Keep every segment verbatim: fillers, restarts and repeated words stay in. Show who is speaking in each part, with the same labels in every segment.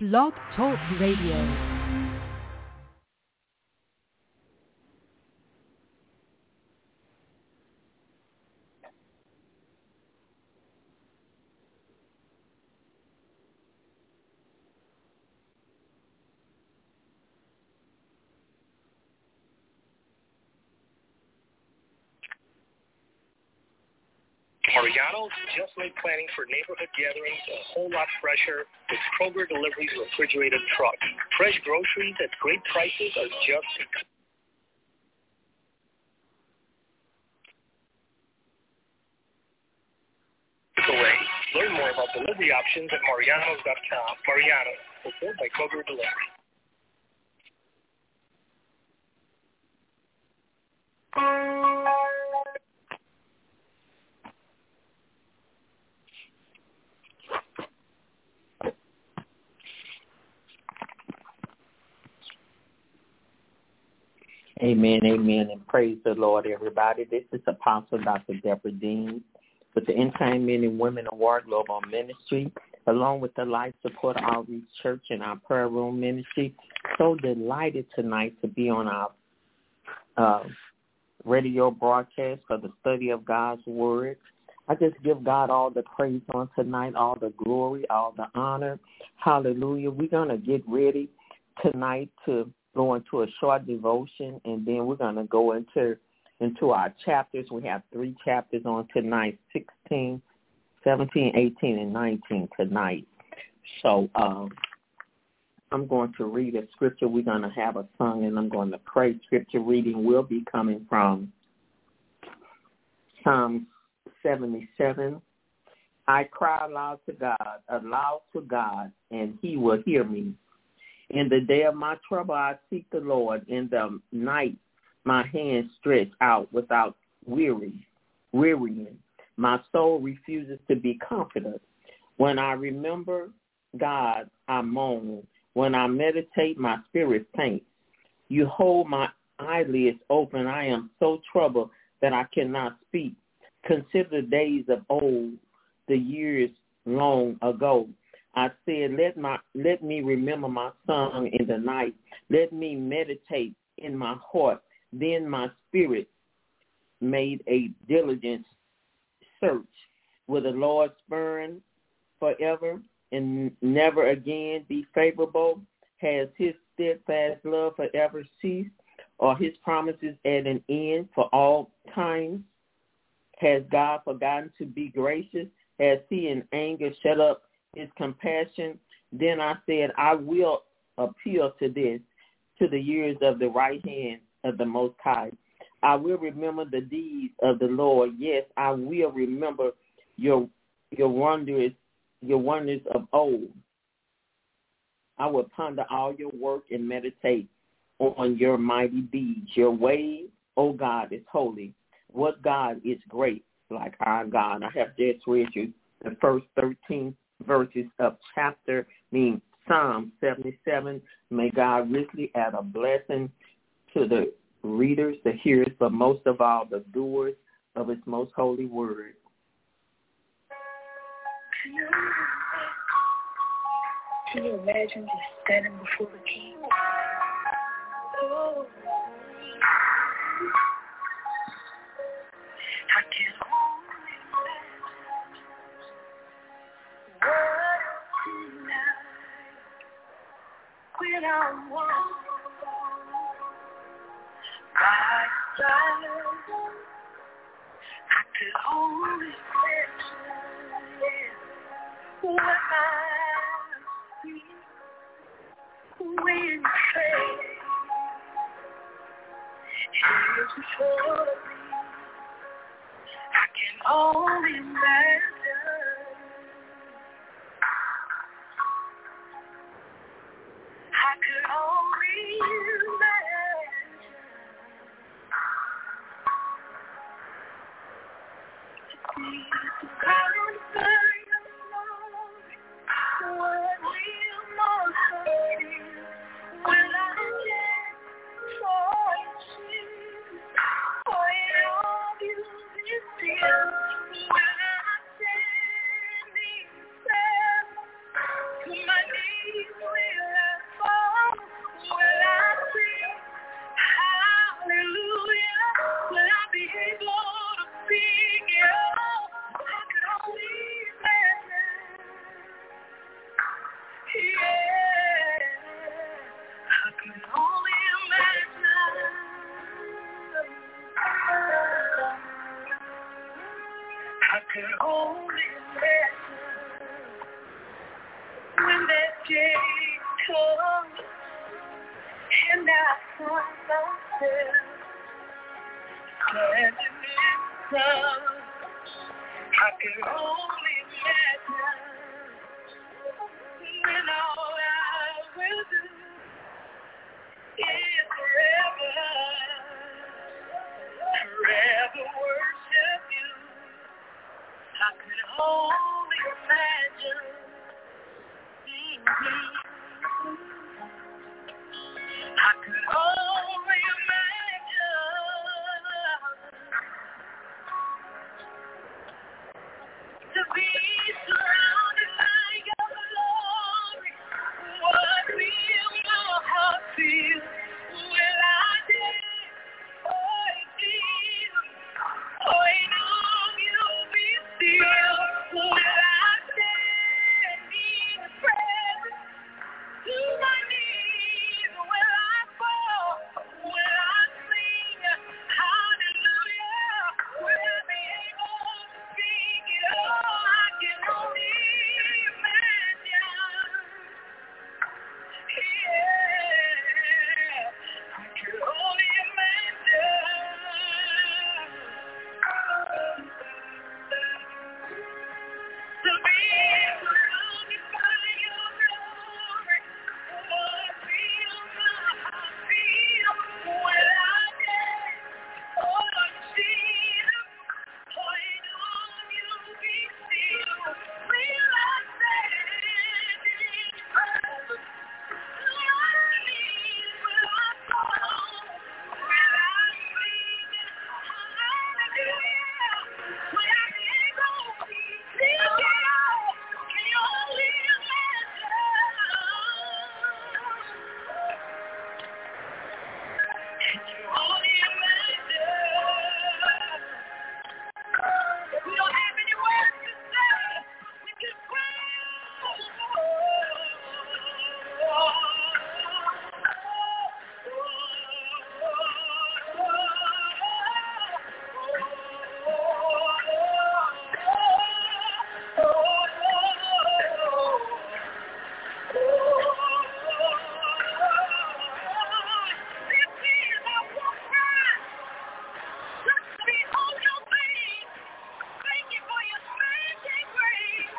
Speaker 1: Blog Talk Radio.
Speaker 2: Mariano's just made planning for neighborhood gatherings a whole lot fresher with Kroger Delivery's refrigerated truck. Fresh groceries at great prices are just away. Learn more about delivery options at Marianos dot com. Mariano's, fulfilled by Kroger Delivery.
Speaker 3: Amen, amen, and praise the Lord, everybody. This is Apostle Doctor Deborah Dean with the End Time Men and Women of War Global Ministry, along with the Life Support Outreach Church and our Prayer Room Ministry. So delighted tonight to be on our uh, radio broadcast for the study of God's Word. I just give God all the praise on tonight, all the glory, all the honor. Hallelujah. We're going to get ready tonight to go into a short devotion, and then we're going to go into into our chapters. We have three chapters on tonight, sixteen, seventeen, eighteen, and nineteen tonight. So um, I'm going to read a scripture. We're going to have a song, and I'm going to pray. Scripture reading will be coming from Psalm seventy-seven. I cry aloud to God, aloud to God, and he will hear me. In the day of my trouble, I seek the Lord. In the night, my hands stretch out without weary, wearying. My soul refuses to be comforted. When I remember God, I moan. When I meditate, my spirit faints. You hold my eyelids open. I am so troubled that I cannot speak. Consider the days of old, the years long ago. I said, let my let me remember my song in the night. Let me meditate in my heart. Then my spirit made a diligent search. Will the Lord spurn forever and never again be favorable? Has his steadfast love forever ceased, or his promises at an end for all times? Has God forgotten to be gracious? Has he in anger shut up his compassion? Then I said, I will appeal to this, to the years of the right hand of the Most High. I will remember the deeds of the Lord. Yes, I will remember your your wonders, your wonders of old. I will ponder all your work and meditate on your mighty deeds. Your way, O God, is holy. What God is great like our God? I have just read you the first thirteen verses of chapter, mean Psalm seventy-seven. May God richly add a blessing to the readers, the hearers, but most of all, the doers of his most holy word.
Speaker 4: Can you imagine just standing before the king? Oh, I can only when I'm one by side, I could only picture what I see when you say, here's before me. I can only imagine. I could only imagine to be surrounded by your love. What will my heart feel? Will I get for you? For I can only imagine. I can only imagine when that day comes and I find myself standing in sun. I can only imagine when all I will do is forever, forever worship you. I can only imagine. Mm-hmm. I can only imagine to be surrounded by your glory. What will my heart feel? Will I dance? Oh, Jesus. Oh, know you'll be still. Will I stand in the presence? To my knees, will I fall? Will I sing hallelujah? Will I be able to sing it all? I can only imagine. Yeah, I can only imagine. To be surrounded by your glory. What will my heart feel? Will I dance? Oh, Jesus. Oh, know you'll be still. Will I stand in presence? To my knees will I fall? Will I sing hallelujah? Will I be able to sing it all? Can you only imagine? Can you only imagine? We don't have any words to say. We can pray. Thank you for your saving grace.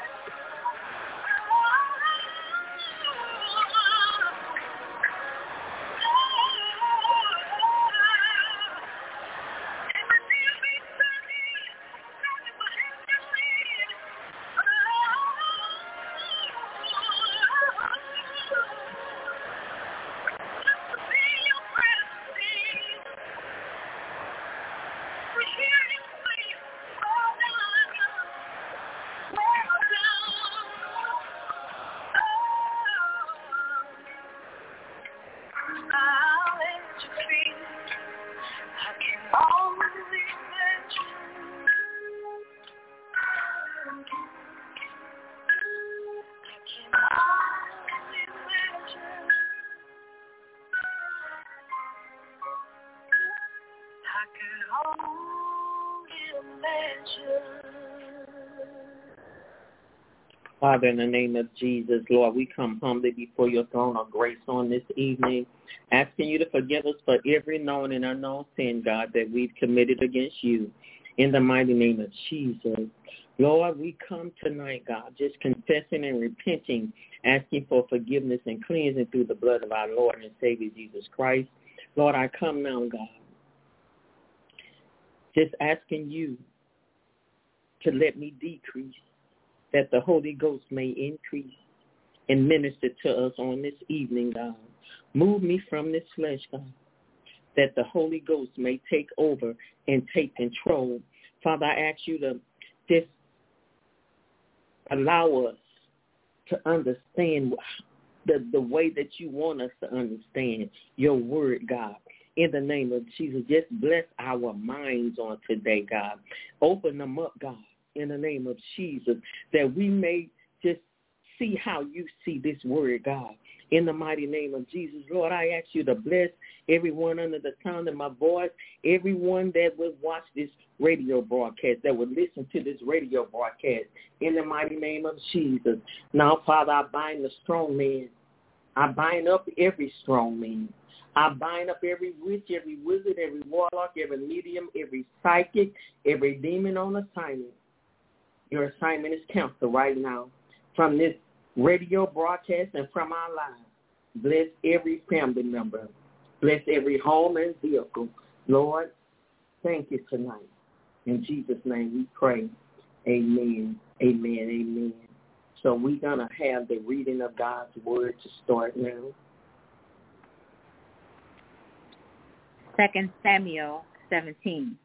Speaker 3: Father, in the name of Jesus, Lord, we come humbly before your throne of grace on this evening, asking you to forgive us for every known and unknown sin, God, that we've committed against you. In the mighty name of Jesus. Lord, we come tonight, God, just confessing and repenting, asking for forgiveness and cleansing through the blood of our Lord and Savior Jesus Christ. Lord, I come now, God, just asking you to let me decrease, that the Holy Ghost may increase and minister to us on this evening, God. Move me from this flesh, God, that the Holy Ghost may take over and take control. Father, I ask you to just allow us to understand the, the way that you want us to understand your word, God. In the name of Jesus, just bless our minds on today, God. Open them up, God, in the name of Jesus, that we may just see how you see this word, God. In the mighty name of Jesus, Lord, I ask you to bless everyone under the sound of my voice, everyone that will watch this radio broadcast, that will listen to this radio broadcast, in the mighty name of Jesus. Now, Father, I bind the strong man. I bind up every strong man. I bind up every witch, every wizard, every warlock, every medium, every psychic, every demon on assignment. Your assignment is canceled right now from this radio broadcast and from our lives. Bless every family member. Bless every home and vehicle. Lord, thank you tonight. In Jesus' name we pray. Amen, amen, amen. So we're going to have the reading of God's word to start now.
Speaker 1: Second Samuel seventeen.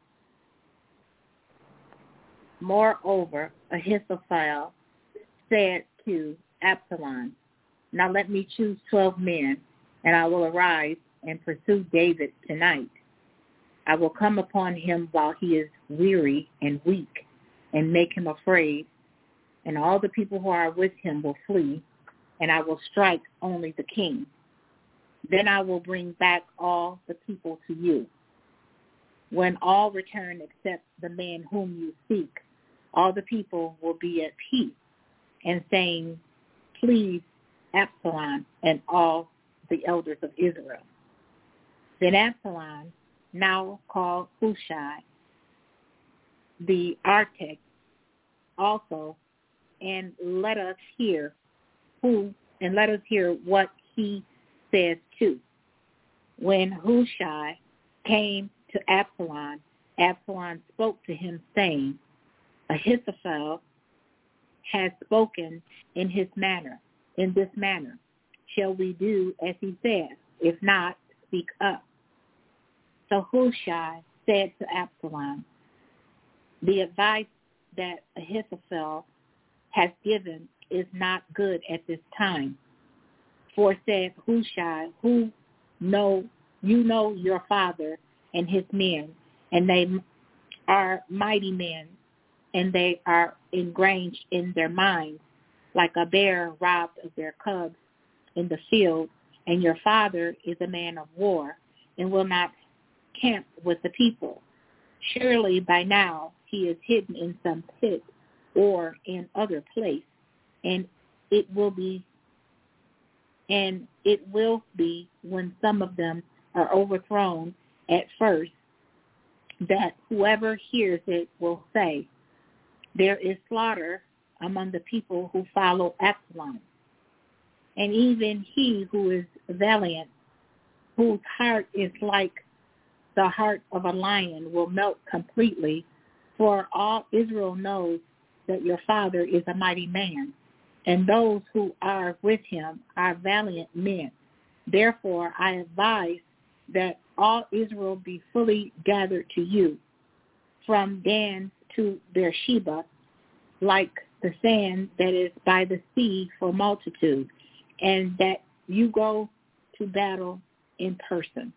Speaker 1: Moreover, Ahithophel said to Absalom, now let me choose twelve men, and I will arise and pursue David tonight. I will come upon him while he is weary and weak, and make him afraid, and all the people who are with him will flee, and I will strike only the king. Then I will bring back all the people to you. When all return except the man whom you seek, all the people will be at peace, and saying, please, Absalom and all the elders of Israel. Then Absalom, now called Hushai, the architect, also, and let us hear who, and let us hear what he says too. When Hushai came to Absalom, Absalom spoke to him, saying, Ahithophel has spoken in his manner, in this manner. Shall we do as he says? If not, speak up. So Hushai said to Absalom, the advice that Ahithophel has given is not good at this time. For said Hushai, who know you know your father and his men, and they are mighty men, and they are ingrained in their minds, like a bear robbed of their cubs in the field, and your father is a man of war, and will not camp with the people. Surely by now he is hidden in some pit or in other place, and it will be and it will be when some of them are overthrown at first, that whoever hears it will say, there is slaughter among the people who follow Absalom. And even he who is valiant, whose heart is like the heart of a lion, will melt completely, for all Israel knows that your father is a mighty man, and those who are with him are valiant men. Therefore I advise that all Israel be fully gathered to you, from Dan to Beersheba, like the sand that is by the sea for multitude, and that you go to battle in person.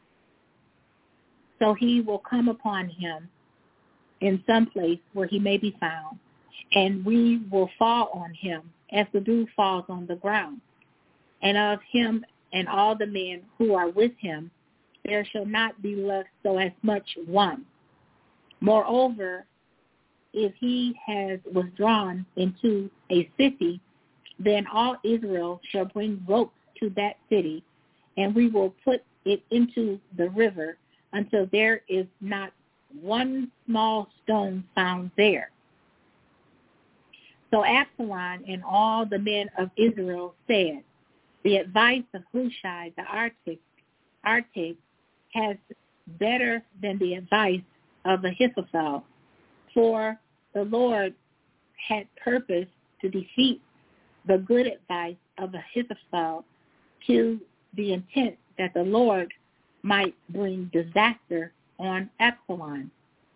Speaker 1: So he will come upon him in some place where he may be found, and we will fall on him as the dew falls on the ground. And of him and all the men who are with him, there shall not be left so as much one. Moreover, if he has withdrawn into a city, then all Israel shall bring ropes to that city, and we will put it into the river until there is not one small stone found there. So Absalom and all the men of Israel said, the advice of Hushai the architect, architect has better than the advice of Ahithophel, for the Lord had purposed to defeat the good advice of Ahithophel to the intent that the Lord might bring disaster on Absalom.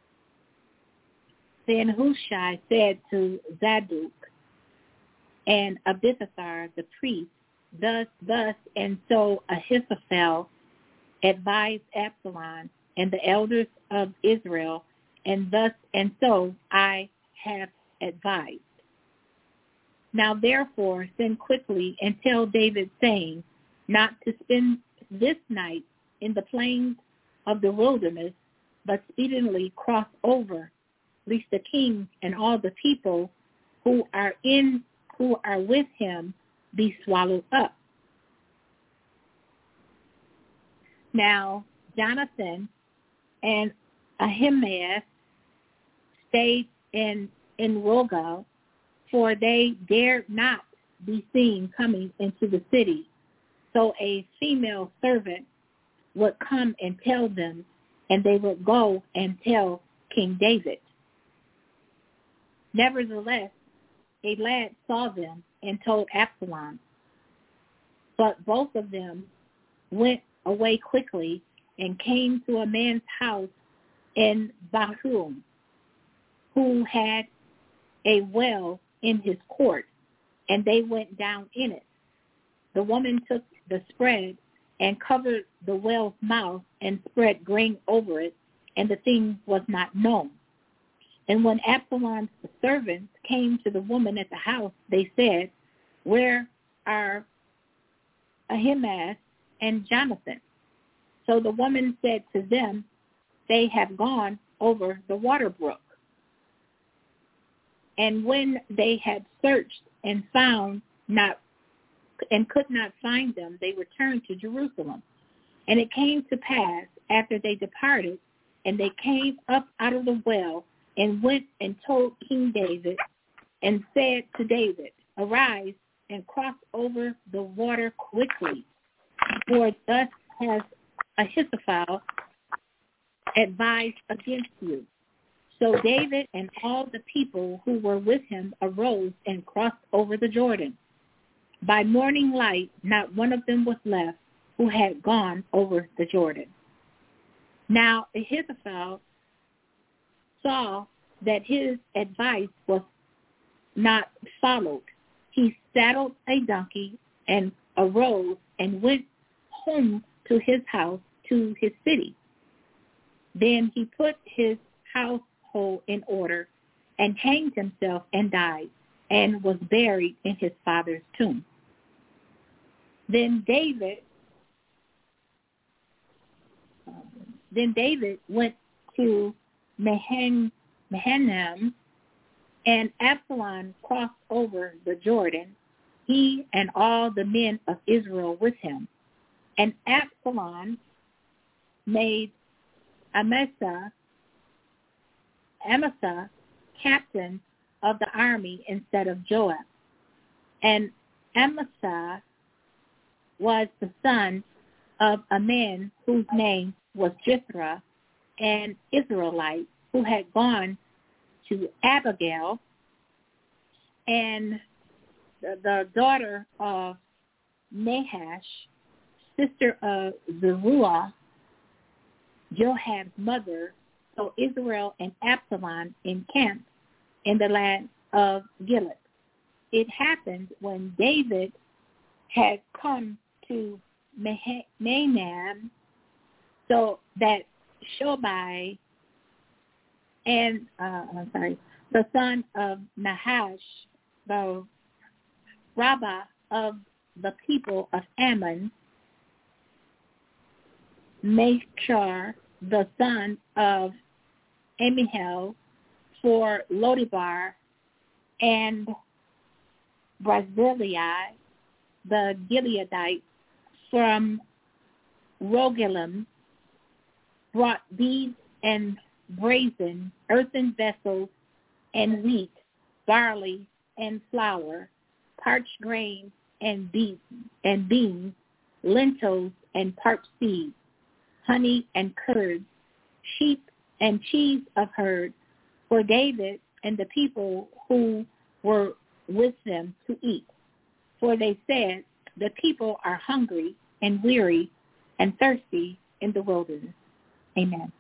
Speaker 1: Then Hushai said to Zadok and Abiathar the priest, thus, thus, and so Ahithophel advised Absalom and the elders of Israel, and thus and so I have advised. Now therefore send quickly and tell David, saying, not to spend this night in the plains of the wilderness, but speedily cross over, lest the king and all the people who are in who are with him be swallowed up. Now Jonathan and Ahimaaz stayed in in Rogal, for they dared not be seen coming into the city. So a female servant would come and tell them, and they would go and tell King David. Nevertheless, a lad saw them and told Absalom. But both of them went away quickly and came to a man's house in Bahum, who had a well in his court, and they went down in it. The woman took the spread and covered the well's mouth and spread grain over it, and the thing was not known. And when Absalom's servants came to the woman at the house, they said, where are Ahimaaz and Jonathan? So the woman said to them, they have gone over the water brook. And when they had searched and found not and could not find them, they returned to Jerusalem. And it came to pass after they departed, and they came up out of the well and went and told King David and said to David, arise and cross over the water quickly, for thus has Ahithophel advised against you. So David and all the people who were with him arose and crossed over the Jordan. By morning light, not one of them was left who had gone over the Jordan. Now Ahithophel saw that his advice was not followed. He saddled a donkey and arose and went home to his house, to his city. Then he put his household in order and hanged himself and died and was buried in his father's tomb. Then David, uh, then David went to Mahan, Mahanaim, and Absalom crossed over the Jordan, he and all the men of Israel with him. And Absalom made Amasa, Amasa captain of the army instead of Joab. And Amasa was the son of a man whose name was Jithra, an Israelite who had gone to Abigail, and the, the daughter of Nahash, sister of Zeruiah, Joab's mother. So Israel and Absalom encamped in the land of Gilead. It happened when David had come to Mahanaim, so that Shobai and uh, I'm sorry, the son of Nahash, the rabbah of the people of Ammon, Machar, the son of Amiel, for Lodibar, and Barzillai, the Gileadite, from Rogelim, brought beads and brazen, earthen vessels, and wheat, barley, and flour, parched grain, and beans, and beans, lentils, and parched seeds, honey and curds, sheep and cheese of herd, for David and the people who were with them to eat. For they said, the people are hungry and weary and thirsty in the wilderness. Amen.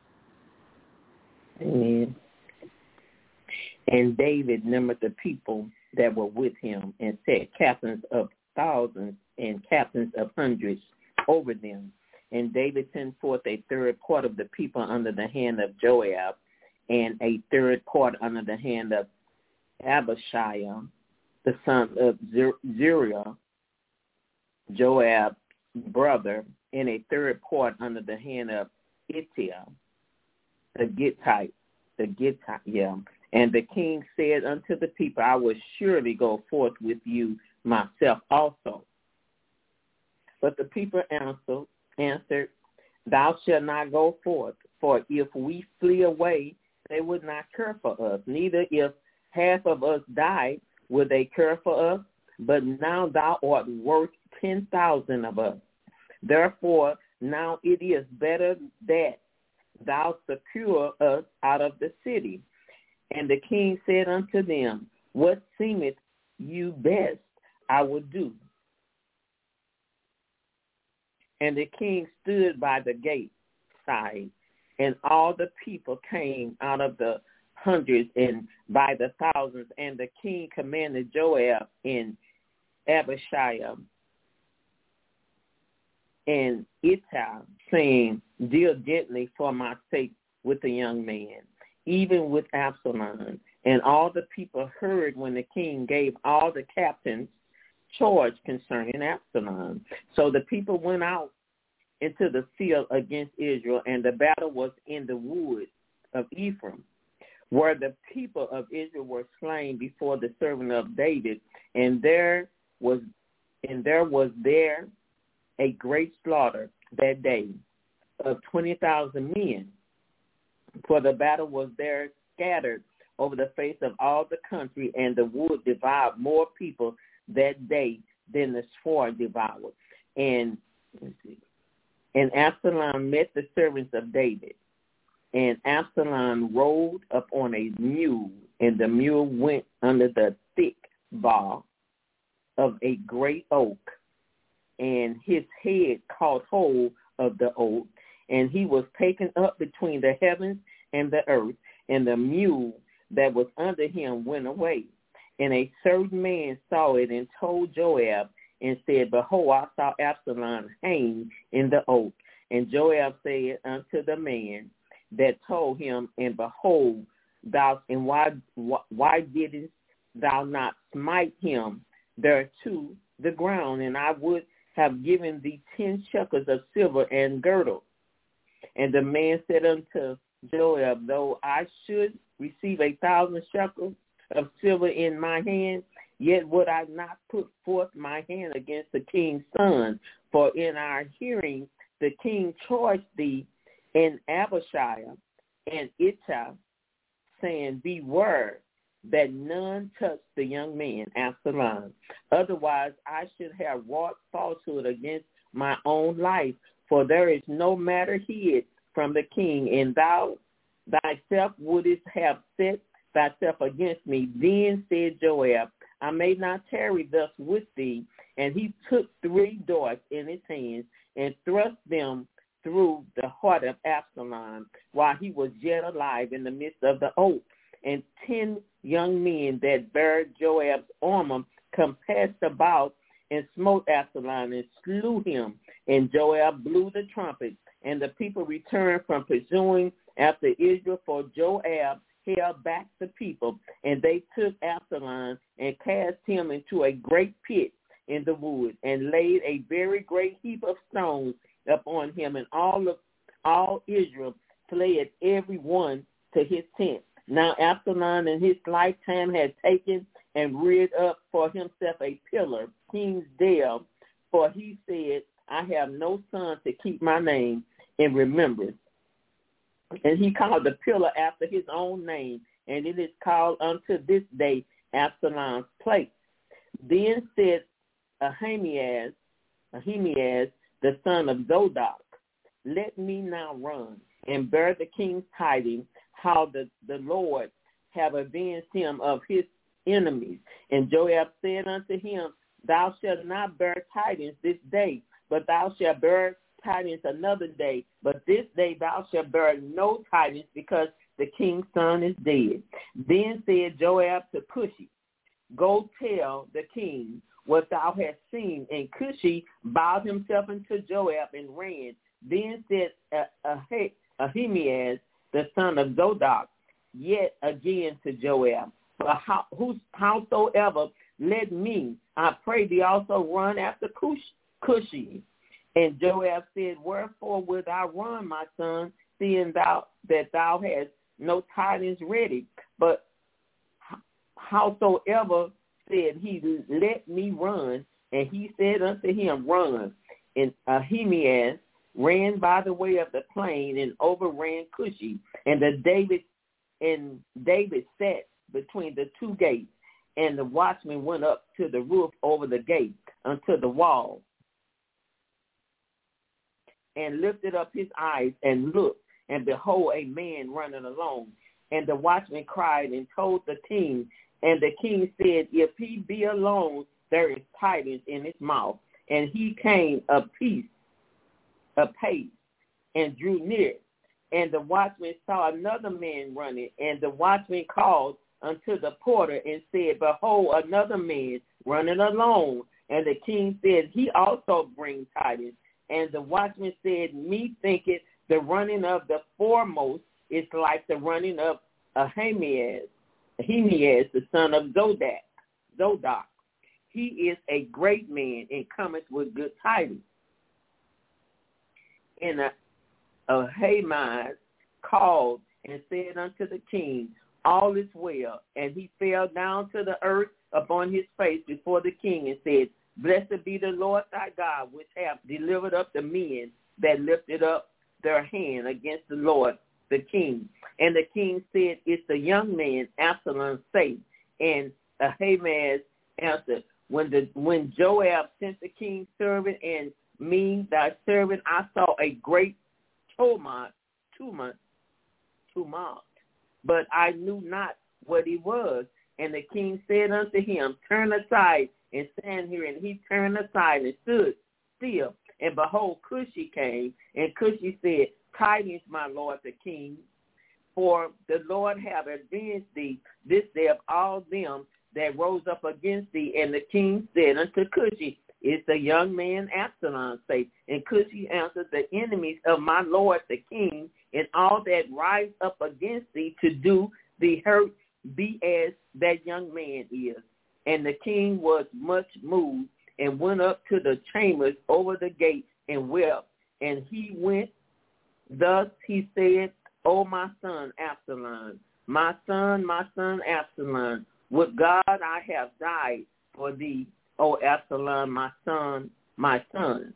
Speaker 3: Amen. And David numbered the people that were with him and set captains of thousands and captains of hundreds over them. And David sent forth a third part of the people under the hand of Joab, and a third part under the hand of Abishai, the son of Zeruiah, Joab's brother, and a third part under the hand of Ittai, the Gittite, the Gittite, yeah. And the king said unto the people, I will surely go forth with you myself also. But the people answered, answered, Thou shalt not go forth, for if we flee away, they would not care for us. Neither if half of us die, would they care for us? But now thou art worth ten thousand of us. Therefore, now it is better that thou secure us out of the city. And the king said unto them, What seemeth you best, I will do. And the king stood by the gate side, and all the people came out of the hundreds and by the thousands. And the king commanded Joab and Abishai and Ittai, saying, Deal gently for my sake with the young man, even with Absalom. And all the people heard when the king gave all the captains charge concerning Absalom. So the people went out into the field against Israel, and the battle was in the wood of Ephraim, where the people of Israel were slain before the servant of David, and there was and there was there a great slaughter that day of twenty thousand men, for the battle was there scattered over the face of all the country, and the wood devoured more people that day than the sword devoured. And let's see, and Absalom met the servants of David, and Absalom rode up on a mule, and the mule went under the thick bough of a great oak, and his head caught hold of the oak, and he was taken up between the heavens and the earth, and the mule that was under him went away. And a certain man saw it and told Joab and said, Behold, I saw Absalom hang in the oak. And Joab said unto the man that told him, And behold, thou, and why why didst thou not smite him there to the ground? And I would have given thee ten shekels of silver and girdle. And the man said unto Joab, Though I should receive a thousand shekels of silver in my hand, yet would I not put forth my hand against the king's son. For in our hearing the king charged thee and Abishai and Ittai, saying, Beware that none touch the young man Absalom. Otherwise I should have wrought falsehood against my own life, for there is no matter hid from the king, and thou thyself wouldest have set thyself against me. Then said Joab, I may not tarry thus with thee. And he took three darts in his hands and thrust them through the heart of Absalom while he was yet alive in the midst of the oak. And ten young men that bare Joab's armor compassed about and smote Absalom and slew him. And Joab blew the trumpet, and the people returned from pursuing after Israel, for Joab held back the people, and they took Absalom and cast him into a great pit in the wood, and laid a very great heap of stones upon him, and all of all Israel fled every one to his tent. Now Absalom in his lifetime had taken and reared up for himself a pillar, King's Dale, for he said, I have no son to keep my name in remembrance. And he called the pillar after his own name, and it is called unto this day Absalom's place. Then said Ahimaaz, Ahimaaz, the son of Zadok, Let me now run and bear the king's tidings, how the, the Lord have avenged him of his enemies. And Joab said unto him, Thou shalt not bear tidings this day, but thou shalt bear tidings another day. But this day thou shalt bear no tidings, because the king's son is dead. Then said Joab to Cushi, Go tell the king what thou hast seen. And Cushi bowed himself unto Joab and ran. Then said Ahimaaz, the son of Zadok, yet again to Joab, For how, whosoever let me, I pray thee, also run after Cush, Cushi. And Joab said, wherefore wilt thou run, my son, seeing thou that thou hast no tidings ready? But howsoever said he, let me run. And he said unto him, run. And Ahimaaz ran by the way of the plain and overran Cushi. And the David and David sat between the two gates, and the watchman went up to the roof over the gate unto the wall, and lifted up his eyes and looked, and behold, a man running along. And the watchman cried and told the king, and the king said, if he be alone, there is tidings in his mouth. And he came a piece, a pace, and drew near. And the watchman saw another man running, and the watchman called unto the porter and said, behold, another man running alone. And the king said, he also brings tidings. And the watchman said, me thinketh the running of the foremost is like the running of Ahimaaz, Ahimaaz, the son of Zodok. Zodok. He is a great man and cometh with good tidings. And Ahimaaz called and said unto the king, all is well. And he fell down to the earth upon his face before the king and said, blessed be the Lord thy God, which hath delivered up the men that lifted up their hand against the Lord, the king. And the king said, it's the young man Absalom safe. And Ahimaaz answered, when the when Joab sent the king's servant and me, thy servant, I saw a great tumult, tumult, tumult, but I knew not what it was. And the king said unto him, turn aside and stand here. And he turned aside and stood still. And behold, Cushi came, and Cushi said, tidings, my lord the king, for the Lord have avenged thee this day of all them that rose up against thee. And the king said unto Cushi, is the young man Absalom safe? And Cushi answered, the enemies of my lord the king, and all that rise up against thee to do thee hurt, be as that young man is. And the king was much moved, and went up to the chambers over the gate and wept. And he went, thus he said, O my son Absalom, my son, my son Absalom, would God I have died for thee, O Absalom, my son, my son.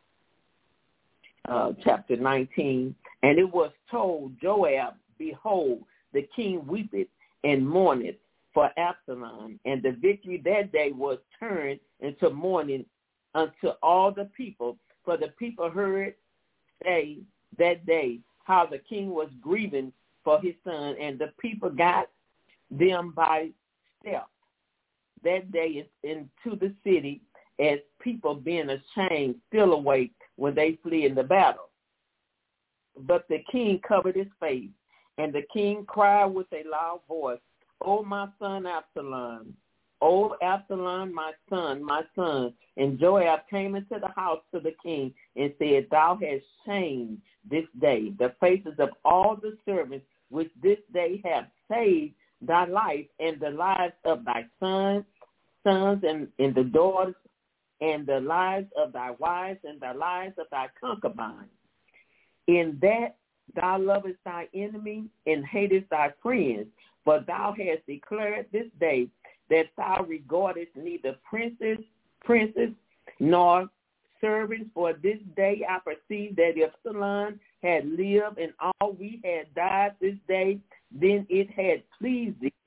Speaker 3: Uh, chapter nineteen. And it was told Joab, behold, the king weepeth and mourneth for Absalom. And the victory that day was turned into mourning unto all the people. For the people heard say that day how the king was grieving for his son, and the people got them by stealth that day into the city, as people being ashamed still awake when they flee in the battle. But the king covered his face, and the king cried with a loud voice, O my son Absalom, O Absalom, my son, my son. And Joab came into the house to the king and said, thou hast shamed this day the faces of all the servants which this day have saved thy life and the lives of thy sons, sons and, and the daughters, and the lives of thy wives and the lives of thy concubines. In that thou lovest thy enemy and hatest thy friends, for thou hast declared this day that thou regardest neither princes, princes, nor servants. For this day I perceive that if Absalom had lived and all we had died this day, then it had pleased thee.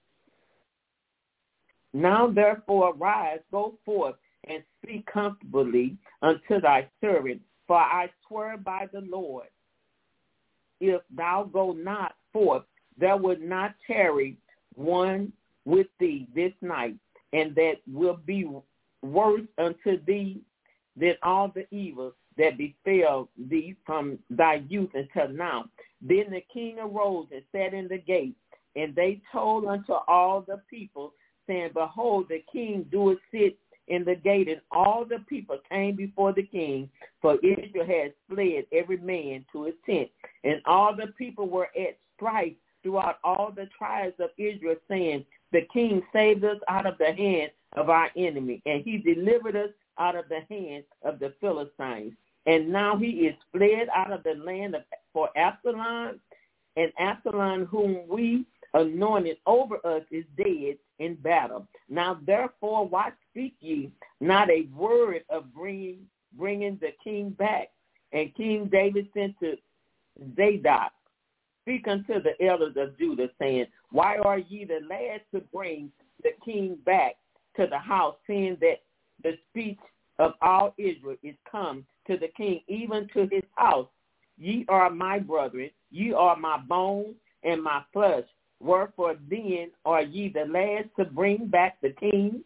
Speaker 3: Now therefore arise, go forth, and speak comfortably unto thy servant. For I swear by the Lord, if thou go not forth, there would not tarry one with thee this night, and that will be worse unto thee than all the evils that befell thee from thy youth until now. Then the king arose and sat in the gate, and they told unto all the people, saying, behold, the king doeth sit in the gate. And all the people came before the king, for Israel had fled every man to his tent. And all the people were at strife throughout all the tribes of Israel, saying, the king saved us out of the hand of our enemy, and he delivered us out of the hand of the Philistines. And now he is fled out of the land of, for Absalom, and Absalom, whom we anointed over us, is dead in battle. Now therefore, why speak ye not a word of bringing bringing the king back? And King David sent to Zadok, speak unto the elders of Judah, saying, why are ye the last to bring the king back to the house, seeing that the speech of all Israel is come to the king, even to his house? Ye are my brethren, ye are my bones and my flesh. Wherefore then are ye the last to bring back the king?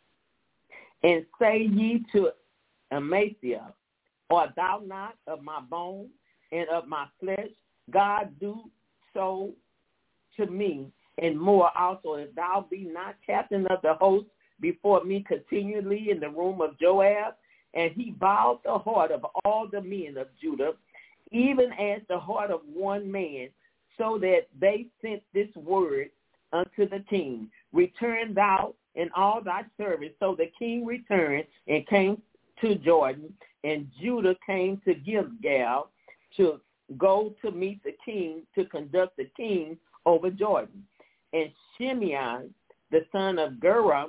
Speaker 3: And say ye to Amasiah, art thou not of my bones and of my flesh? God do so to me, and more also, if thou be not captain of the host before me continually in the room of Joab. And he bowed the heart of all the men of Judah, even as the heart of one man, so that they sent this word unto the king, return thou and all thy servants. So the king returned and came to Jordan, and Judah came to Gilgal to go to meet the king, to conduct the king over Jordan. And Shimei, the son of Gera,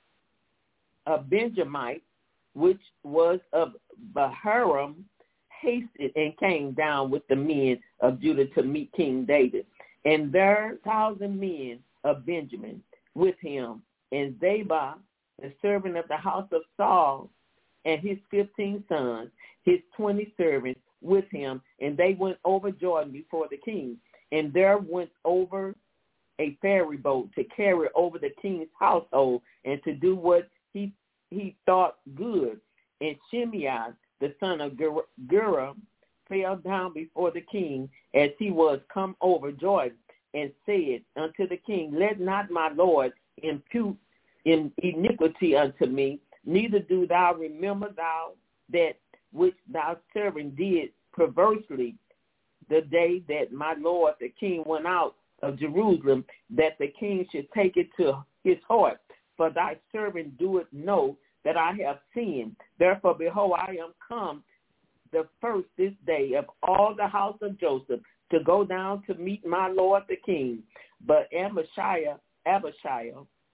Speaker 3: a Benjamite, which was of Bahurim, hasted and came down with the men of Judah to meet King David. And there thousand men of Benjamin with him, and Zabah, the servant of the house of Saul, and his fifteen sons, his twenty servants with him, and they went over Jordan before the king. And there went over a ferry boat to carry over the king's household and to do what he he thought good. And Shimei, the son of Gera, fell down before the king as he was come over Jordan, and said unto the king, let not my lord impute in iniquity unto me, neither do thou remember thou that which thy servant did perversely the day that my lord the king went out of Jerusalem, that the king should take it to his heart. For thy servant doeth know that I have sinned. Therefore, behold, I am come the first this day of all the house of Joseph to go down to meet my lord the king. But Abishai, Abishai,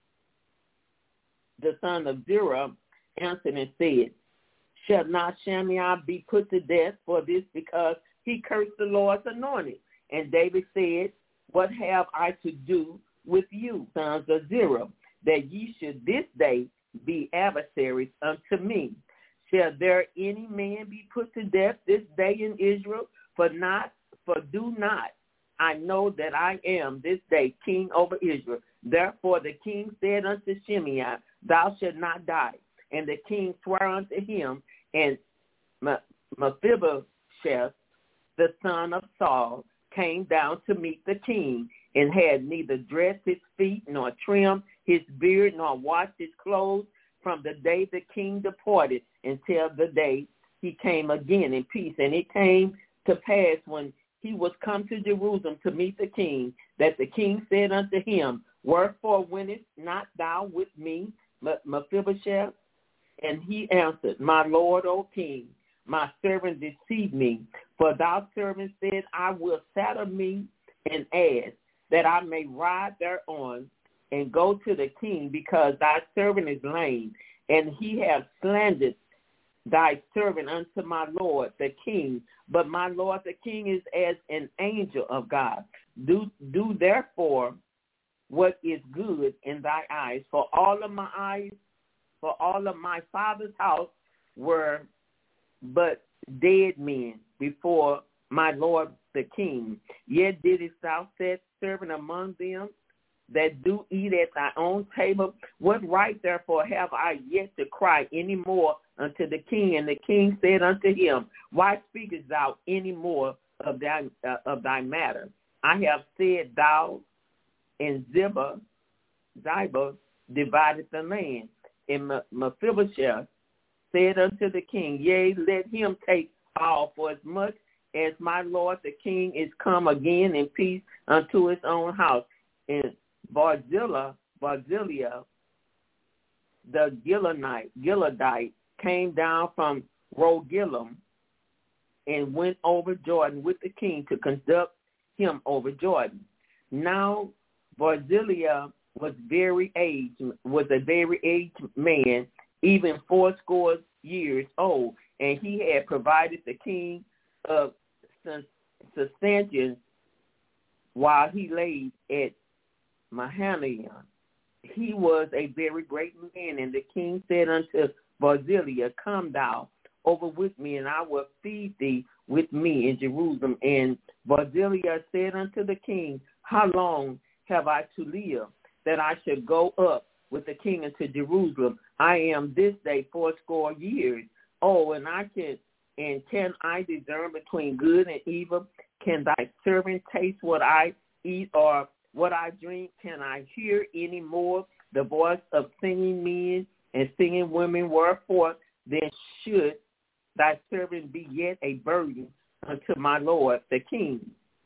Speaker 3: the son of Zerah, answered and said, shall not Shimei be put to death for this, because he cursed the Lord's anointed? And David said, what have I to do with you, sons of Zerah, that ye should this day be adversaries unto me? Shall there any man be put to death this day in Israel? For not, for do not I know that I am this day king over Israel? Therefore the king said unto Shimei, thou shalt not die. And the king swore unto him, and Mephibosheth, the son of Saul, came down to meet the king, and had neither dressed his feet, nor trimmed his beard, nor washed his clothes from the day the king departed until the day he came again in peace. And it came to pass, when he was come to Jerusalem to meet the king, that the king said unto him, wherefore wentest not thou with me, Mephibosheth? And he answered, my lord, O king, my servant deceived me. For thy servant said, I will saddle me an ass, that I may ride thereon and go to the king, because thy servant is lame. And he hath slandered thy servant unto my lord the king. But my lord the king is as an angel of God. Do, do therefore what is good in thy eyes. For all of my eyes, for all of my father's house were but dead men before my lord the king. Yet didst thou set servant among them that do eat at thy own table? What right therefore have I yet to cry any more unto the king? And the king said unto him, why speakest thou any more of thy uh, of thy matter? I have said, thou and Ziba, Ziba divided the land. And Mephibosheth said unto the king, yea, let him take all, for as much as my lord the king is come again in peace unto his own house. And Barzillai, Barzillai, the Gileadite, Gileadite came down from Rogelim and went over Jordan with the king to conduct him over Jordan. Now Barzillai was very aged, was a very aged man, even fourscore years old, and he had provided the king of Sasanian while he lay at Mahanaim. He was a very great man, and the king said unto Barzillai, Come thou over with me, and I will feed thee with me in Jerusalem. And Barzillai said unto the king, How long have I to live, that I should go up with the king into Jerusalem? I am this day fourscore years old, and I can and can I discern between good and evil? Can thy servant taste what I eat or what I drink? Can I hear any more the voice of singing men and singing women? Wherefore then should thy servant be yet a burden unto my lord the king?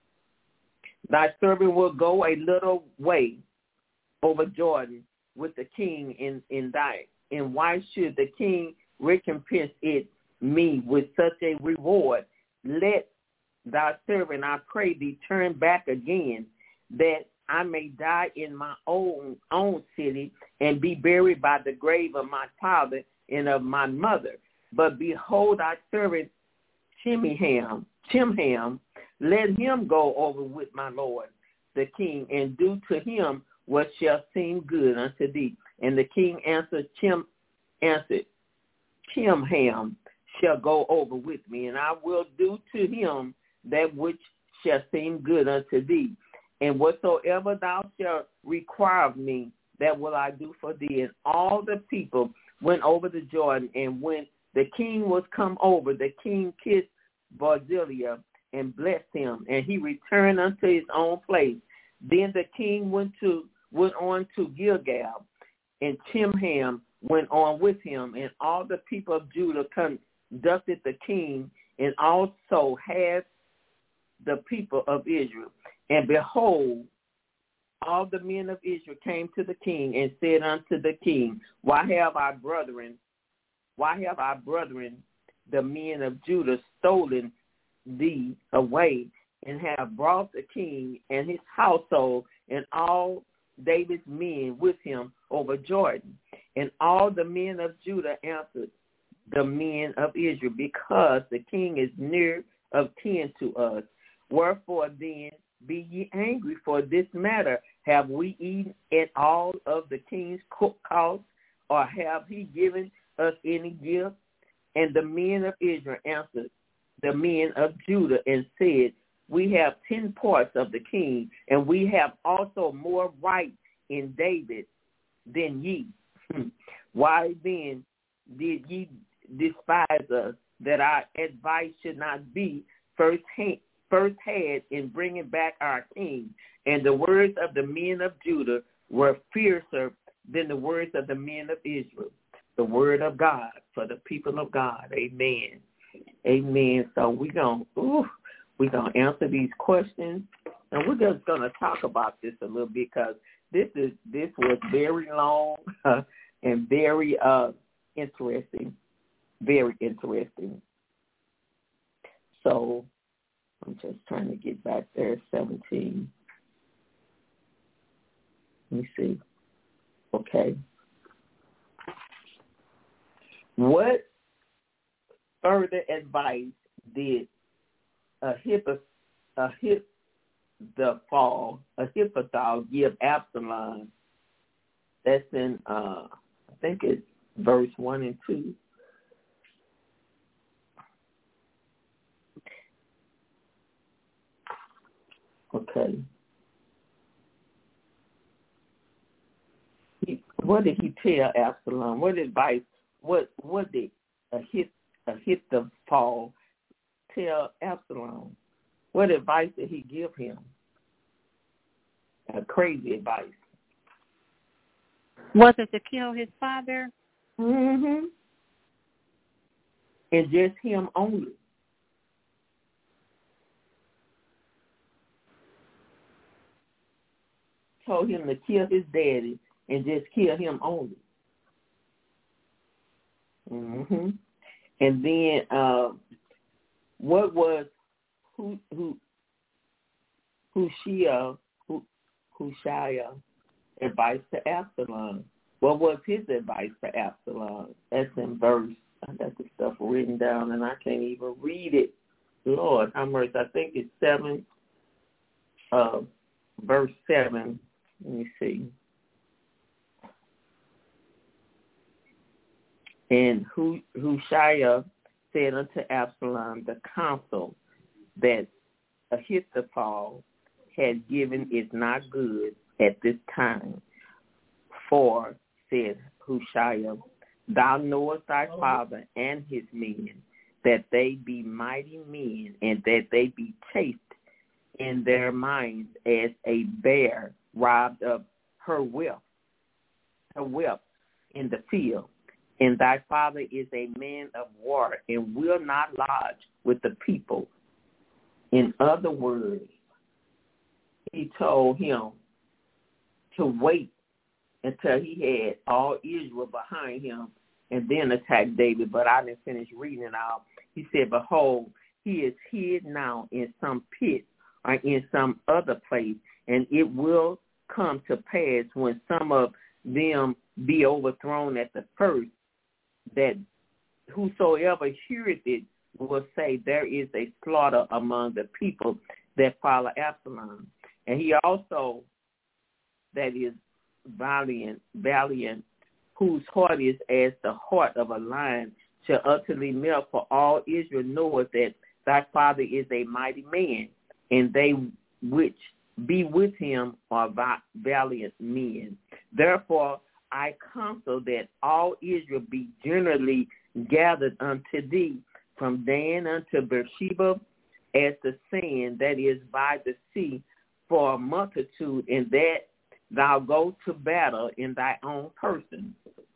Speaker 3: Thy servant will go a little way over Jordan with the king in, in thy, and why should the king recompense it me with such a reward? Let thy servant, I pray thee, turn back again, that I may die in my own own city and be buried by the grave of my father and of my mother. But behold, thy servant Chimham, Chimham, let him go over with my lord the king, and do to him what shall seem good unto thee. And the king answered, Chim answered, Chimham shall go over with me, and I will do to him that which shall seem good unto thee. And whatsoever thou shalt require of me, that will I do for thee. And all the people went over the Jordan, and when the king was come over, the king kissed Barzillai and blessed him, and he returned unto his own place. Then the king went to went on to Gilgal, and Chimham went on with him, and all the people of Judah conducted the king, and also had the people of Israel. And behold, all the men of Israel came to the king and said unto the king, Why have our brethren, why have our brethren, the men of Judah, stolen thee away, and have brought the king and his household and all David's men with him over Jordan? And all the men of Judah answered the men of Israel, Because the king is near of kin to us. Wherefore then be ye angry for this matter? Have we eaten at all of the king's cost, or have he given us any gift? And the men of Israel answered the men of Judah and said, We have ten parts of the king, and we have also more right in David than ye. Why then did ye despise us, that our advice should not be first hand, first had in bringing back our king? And the words of the men of Judah were fiercer than the words of the men of Israel. The word of God for the people of God. Amen. Amen. So we're going to we're gonna answer these questions, and we're just going to talk about this a little bit, because this is this was very long uh, and very uh, interesting, very interesting. So I'm just trying to get back there, seventeen. Let me see. Okay. What further advice did Ahithophel, Ahithophel, Ahithophel give Absalom? That's in, uh, I think it's verse one and two. Okay. He, what did he tell Absalom? What advice? What what did Ahith, Ahithophel tell Absalom? What advice did he give him? A crazy advice.
Speaker 1: Was it to kill his father?
Speaker 3: Mm-hmm. And just him only. Told him to kill his daddy and just kill him only. Mm-hmm. And then uh, what was who who Hushai who Hushai advice to Absalom? What was his advice to Absalom? That's in verse. I got the stuff written down and I can't even read it. Lord, how much? I think it's seven, uh, verse seven. Let me see. And Hushai said unto Absalom, the counsel that Ahithophel had given is not good at this time. For, said Hushai, thou knowest thy father and his men, that they be mighty men, and that they be chaste in their minds as a bear robbed of her whelp, her whelp in the field. And thy father is a man of war, and will not lodge with the people. In other words, he told him to wait until he had all Israel behind him and then attack David. But I didn't finish reading it out. He said, behold, he is hid now in some pit or in some other place, and it will come to pass when some of them be overthrown at the first, that whosoever heareth it will say, there is a slaughter among the people that follow Absalom. And he also, that is valiant, valiant, whose heart is as the heart of a lion, shall utterly melt, for all Israel knoweth that thy father is a mighty man, and they which be with him are valiant men. Therefore I counsel that all Israel be generally gathered unto thee, from Dan unto Beersheba, as the sand that is by the sea, for a multitude, and that thou go to battle in thy own person.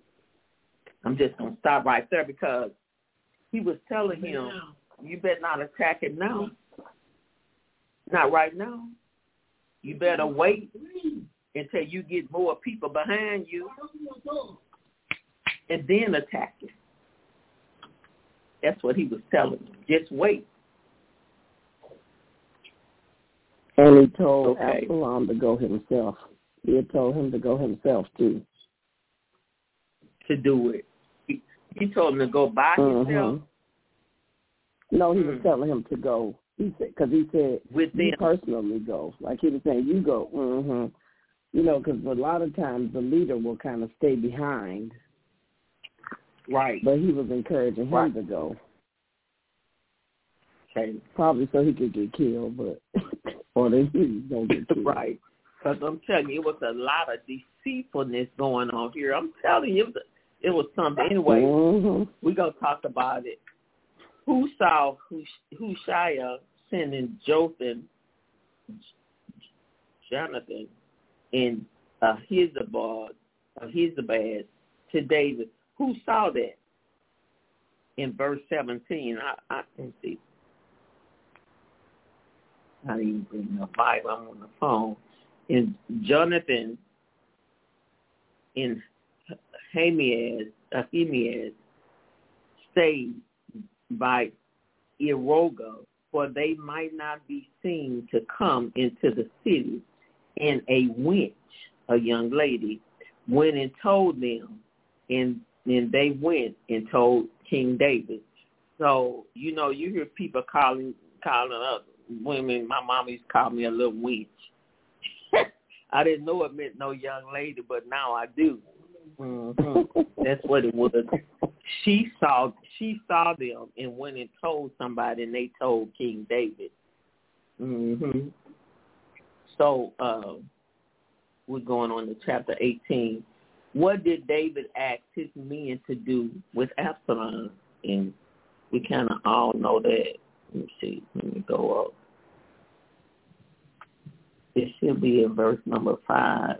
Speaker 3: I'm just going to stop right there, because he was telling him, you better not attack it now. Not right now. You better wait until you get more people behind you and then attack it. That's what he was telling him. Just wait.
Speaker 5: And he told
Speaker 3: okay.
Speaker 5: Absalom to go himself. He had told him to go himself, too.
Speaker 3: To do it. He, he told him to go by
Speaker 5: mm-hmm.
Speaker 3: himself?
Speaker 5: No, he
Speaker 3: mm.
Speaker 5: was telling him to go. He said, because he said,
Speaker 3: with
Speaker 5: you
Speaker 3: them.
Speaker 5: personally go. Like he was saying, you go. Mm-hmm. You know, because a lot of times the leader will kind of stay behind.
Speaker 3: Right.
Speaker 5: But he was encouraging him
Speaker 3: right.
Speaker 5: to go.
Speaker 3: Okay.
Speaker 5: Probably so he could get killed, but or that he don't get killed.
Speaker 3: Right. Because I'm telling you, it was a lot of deceitfulness going on here. I'm telling you, it was, it was something. Anyway,
Speaker 5: mm-hmm.
Speaker 3: we're going to talk about it. Who saw Hushai sending Jotham, Jonathan, and Ahizabad, Ahizabad to David? Who saw that? In verse seventeen, I, I can see. I didn't even bring the Bible. I'm on the phone. And Jonathan and Ahimaaz, Ahimaaz stayed by Eroga, for they might not be seen to come into the city. And a wench, a young lady, went and told them, and and they went and told King David. So, you know, you hear people calling calling up women. My mom used to call me a little wench. I didn't know it meant no young lady, but now I do. Mm-hmm. That's what it was. She saw she saw them and went and told somebody, and they told King David. Mm-hmm. So uh, we're going on to chapter eighteen. What did David ask his men to do with Absalom? And we kind of all know that. Let me see. Let me go up. It should be in verse number five.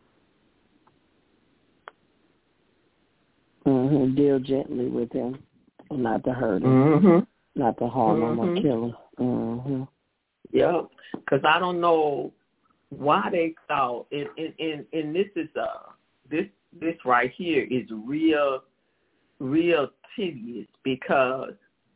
Speaker 5: Mm-hmm. Deal gently with him, not to hurt him,
Speaker 3: mm-hmm.
Speaker 5: not to harm
Speaker 3: mm-hmm.
Speaker 5: him or kill him. Mm-hmm.
Speaker 3: Yeah, because I don't know why they thought, and, and, and, and this is uh this this right here is real real tedious because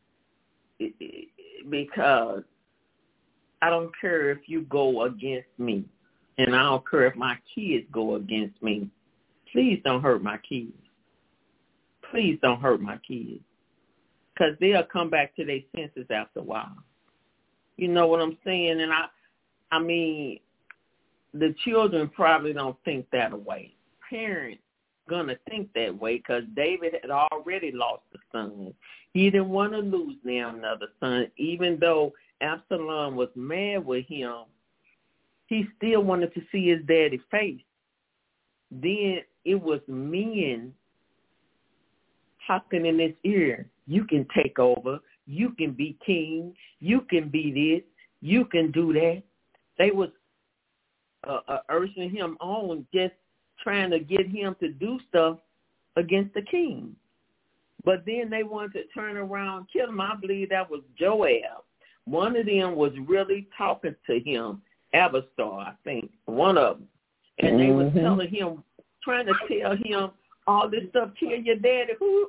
Speaker 3: because I don't care if you go against me, and I don't care if my kids go against me. Please don't hurt my kids. Please don't hurt my kids, because they'll come back to their senses after a while. You know what I'm saying? And I, I mean, the children probably don't think that way. Parents gonna think that way because David had already lost a son. He didn't want to lose now another son, even though Absalom was mad with him. He still wanted to see his daddy's face. Then it was men talking in his ear. You can take over. You can be king. You can be this. You can do that. They was uh, uh, urging him on, just trying to get him to do stuff against the king. But then they wanted to turn around and kill him. I believe that was Joab. One of them was really talking to him, Abishai, I think, one of them. And they
Speaker 5: mm-hmm.
Speaker 3: were telling him, trying to tell him all this stuff, kill your daddy. Who?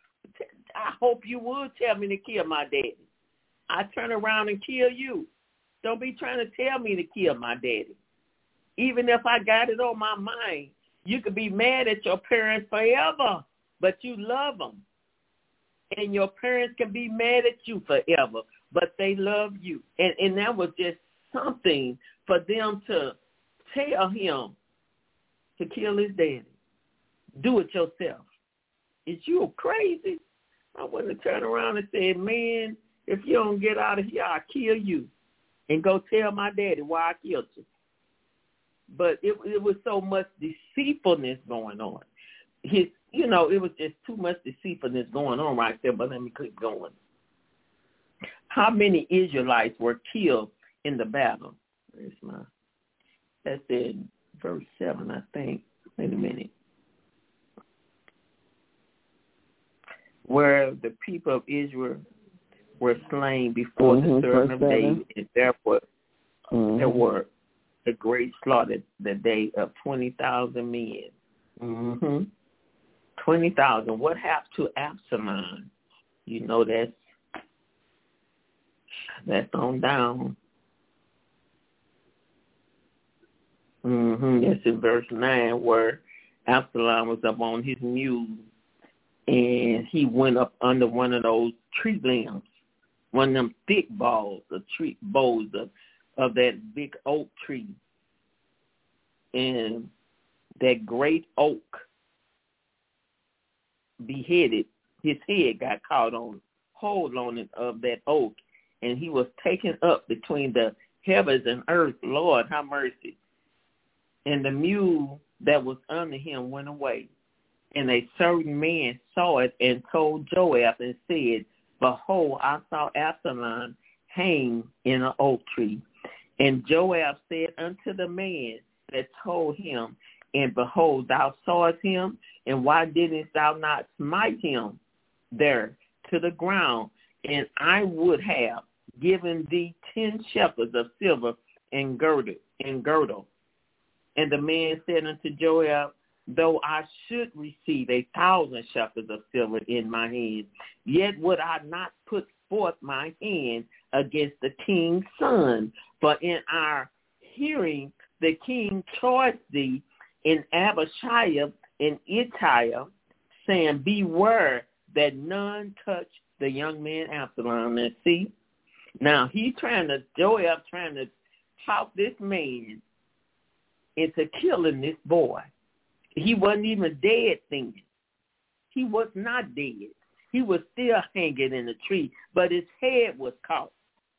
Speaker 3: I hope you would tell me to kill my daddy. I turn around and kill you. Don't be trying to tell me to kill my daddy. Even if I got it on my mind, you could be mad at your parents forever, but you love them. And your parents can be mad at you forever, but they love you. And, and that was just something for them to tell him to kill his daddy. Do it yourself. Is you crazy? I wouldn't turn around and say, man, if you don't get out of here, I'll kill you. And go tell my daddy why I killed you. But it, it was so much deceitfulness going on. His, you know, it was just too much deceitfulness going on right there, but let me keep going. How many Israelites were killed in the battle? Where's my, that's in verse seven, I think. Wait a minute. Where the people of Israel were slain before mm-hmm, the servant of David, and therefore mm-hmm. there were a great slaughter the day of twenty thousand men. Mm-hmm. twenty thousand. What happened to Absalom? You know, that's, that's on down. Mm-hmm. That's in verse nine where Absalom was up on his mule and he went up under one of those tree limbs, one of them thick balls, of tree boughs of, of that big oak tree. And that great oak beheaded, his head got caught on, hold on it of that oak, and he was taken up between the heavens and earth. Lord, have mercy. And the mule that was under him went away. And a certain man saw it and told Joab and said, behold, I saw Absalom hang in an oak tree. And Joab said unto the man that told him, and behold, thou sawest him, and why didst thou not smite him there to the ground? And I would have given thee ten shekels of silver and girdle, and girdle. And the man said unto Joab, though I should receive a thousand shekels of silver in my hand, yet would I not put forth my hand against the king's son. For in our hearing the king charged thee in Abishai and Ittai, saying, beware that none touch the young man Absalom. And see, now he trying to, Joab trying to talk this man into killing this boy. He wasn't even dead then. He was not dead. He was still hanging in the tree, but his head was caught.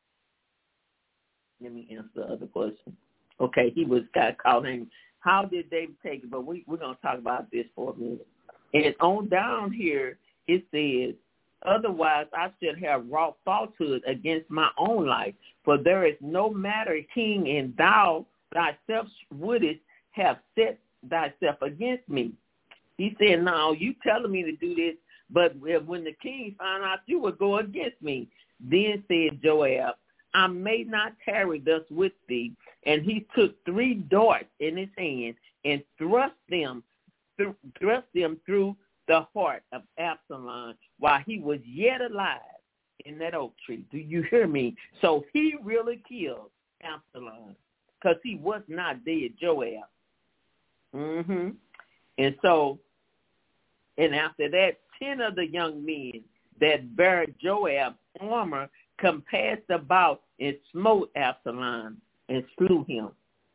Speaker 3: Let me answer the other question. Okay, he was got caught hanging. How did David take it? But we, we're going to talk about this for a minute. And on down here, it says, otherwise I should have wrought falsehood against my own life, for there is no matter, king, and thou thyself wouldest have set thyself against me. He said, no, you telling me to do this, but when the king found out you would go against me, then said Joab, I may not tarry thus with thee. And he took three darts in his hand and thrust them, th- thrust them through the the heart of Absalom while he was yet alive in that oak tree. Do you hear me? So he really killed Absalom because he was not dead, Joab. Mm-hmm. And so, and after that, ten of the young men that bare Joab's armor compassed about and smote Absalom and slew him.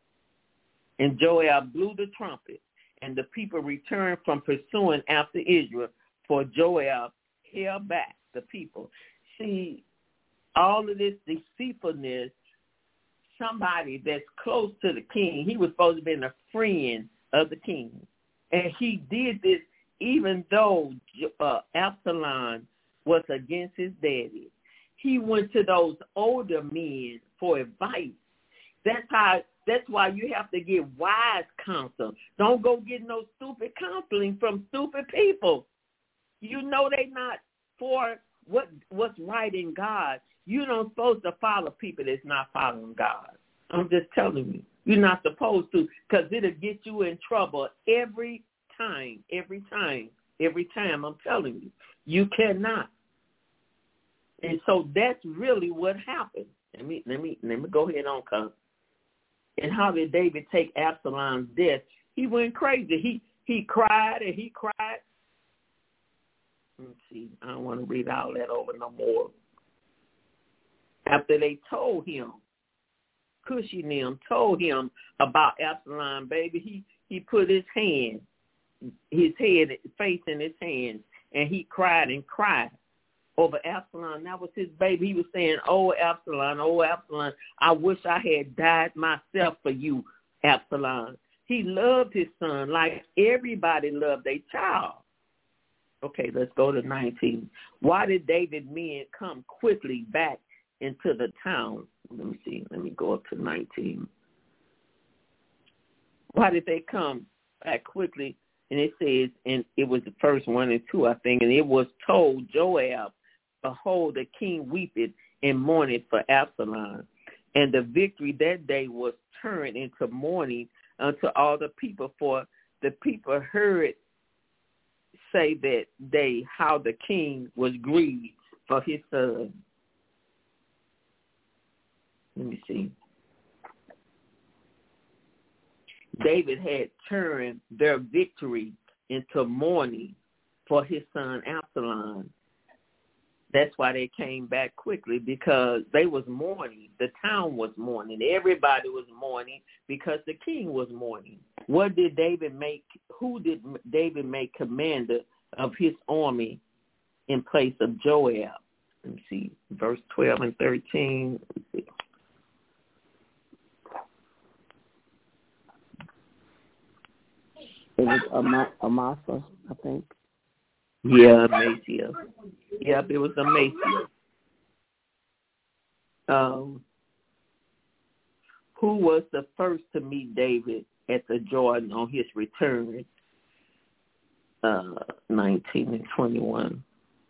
Speaker 3: And Joab blew the trumpet, and the people returned from pursuing after Israel, for Joab held back the people. See, all of this deceitfulness, somebody that's close to the king, he was supposed to be a friend of the king. And he did this even though uh, Absalom was against his daddy. He went to those older men for advice. That's how. That's why you have to get wise counsel. Don't go get no stupid counseling from stupid people. You know they not for what what's right in God. You're not supposed to follow people that's not following God. I'm just telling you. You're not supposed to, because it'll get you in trouble every time, every time, every time. I'm telling you. You cannot. And so that's really what happened. Let me let me let me go ahead on, cuz. And how did David take Absalom's death? He went crazy. He he cried and he cried. Let's see. I don't want to read all that over no more. After they told him, Cushi and them told him about Absalom, baby, he, he put his hand, his head, face in his hands, and he cried and cried over Absalom. That was his baby. He was saying, oh, Absalom, oh, Absalom, I wish I had died myself for you, Absalom. He loved his son like everybody loved their child. Okay, let's go to nineteen. Why did David's men come quickly back into the town? Let me see. Let me go up to nineteen. Why did they come back quickly? And it says, and it was the first one and two, I think, and it was told Joab, behold, the king weepeth and mourneth for Absalom. And the victory that day was turned into mourning unto all the people, for the people heard say that day how the king was grieved for his son. Let me see. David had turned their victory into mourning for his son Absalom. That's why they came back quickly, because they was mourning. The town was mourning. Everybody was mourning because the king was mourning. What did David make? Who did David make commander of his army in place of Joab? Let me see, verse twelve and thirteen. Let me see.
Speaker 5: It was Am- Amasa, I think.
Speaker 3: Yeah, Amasa. Yep, it was Amasa. Um, who was the first to meet David at the Jordan on his return? Uh, nineteen and twenty-one.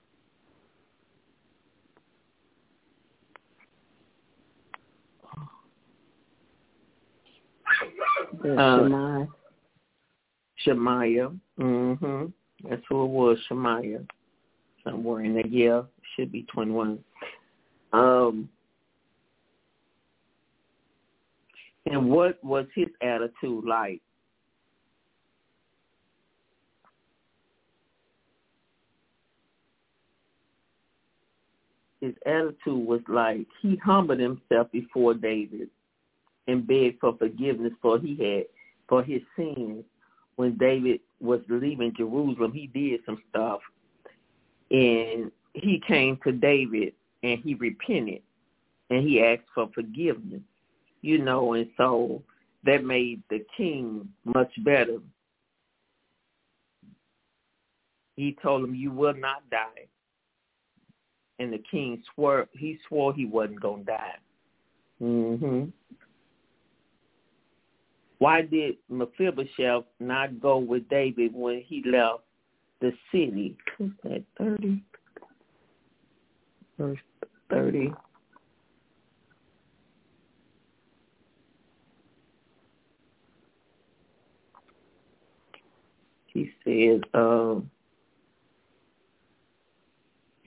Speaker 3: Uh, Shemaiah. Mm-hmm. That's who it was, Shemaiah. Somewhere in the year, should be twenty-one. Um, and what was his attitude like? His attitude was like he humbled himself before David and begged for forgiveness for he had for his sins. When David was leaving Jerusalem, he did some stuff, and he came to David and he repented and he asked for forgiveness, you know, and so that made the king much better. He told him, "You will not die," and the king swore he swore he wasn't gonna die. Mhm. Why did Mephibosheth not go with David when he left the city? What's that, thirty? Verse thirty. He said, uh,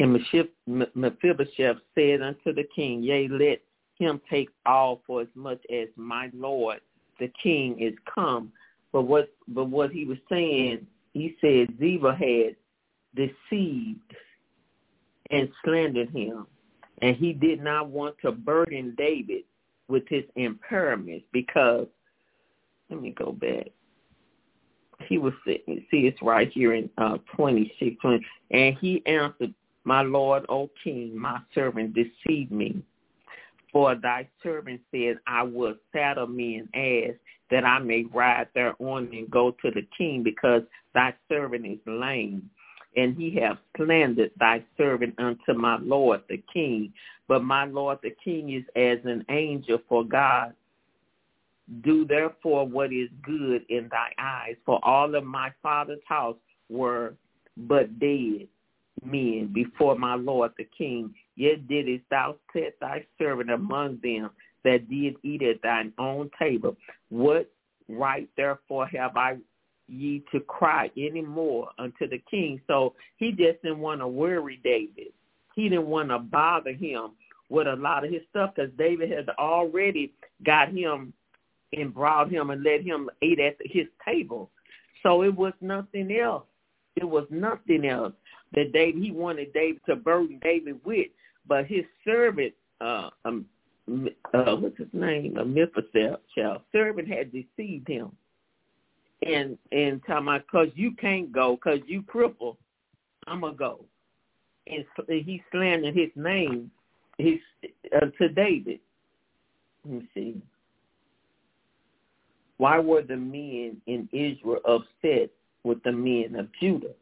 Speaker 3: And Mephibosheth said unto the king, Yea, let him take all, for as much as my lord the king is come. But what but what he was saying, he said Ziba had deceived and slandered him, and he did not want to burden David with his impairments, because, let me go back. He was sitting, see, it's right here in uh, twenty-six, twenty, and he answered, My lord, O king, my servant deceived me. For thy servant said, I will saddle me an ass, that I may ride thereon and go to the king, because thy servant is lame. And he hath slandered thy servant unto my lord the king. But my lord the king is as an angel for God. Do therefore what is good in thy eyes. For all of my father's house were but dead men before my lord the king. Yet didst thou set thy servant among them that did eat at thine own table. What right therefore have I ye to cry any more unto the king? So he just didn't want to worry David. He didn't want to bother him with a lot of his stuff, because David had already got him and brought him and let him eat at his table. So it was nothing else. It was nothing else that David, he wanted David to burden David with. But his servant, uh, um, uh, what's his name, uh, Mephibosheth, servant had deceived him. And and tell my, because you can't go, because you cripple, I'm going to go. And he slandered his name his, uh, to David. Let me see. Why were the men in Israel upset with the men of Judah?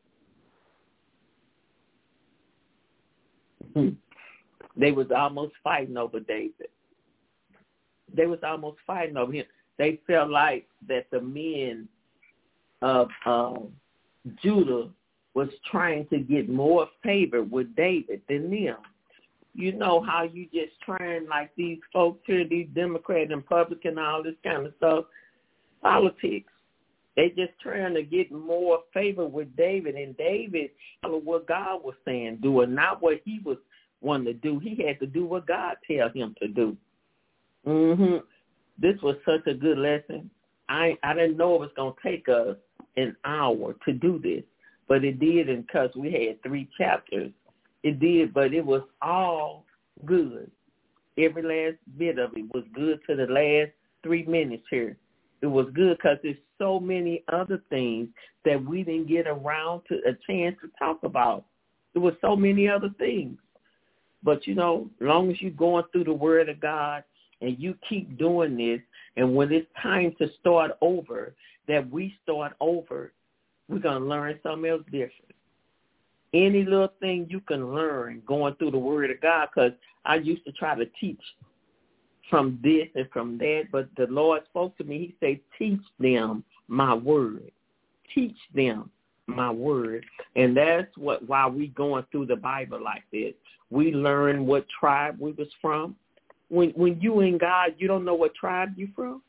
Speaker 3: They was almost fighting over David. They was almost fighting over him. They felt like that the men of uh, Judah was trying to get more favor with David than them. You know how you just trying, like these folks here, these Democrat and Republican, all this kind of stuff, politics. They just trying to get more favor with David, and David followed what God was saying, do it, not what he was wanting to do. He had to do what God tell him to do. Mm-hmm. This was such a good lesson. I I didn't know it was going to take us an hour to do this, but it did, and because we had three chapters, it did, but it was all good. Every last bit of it was good to the last three minutes here. It was good because there's so many other things that we didn't get around to a chance to talk about. There was so many other things. But, you know, as long as you're going through the Word of God and you keep doing this, and when it's time to start over, that we start over, we're going to learn something else different. Any little thing you can learn going through the Word of God, because I used to try to teach from this and from that, but the Lord spoke to me. He said, teach them my word. Teach them my word. And that's what why we going through the Bible like this. We learn what tribe we was from. When when you in God, you don't know what tribe you from.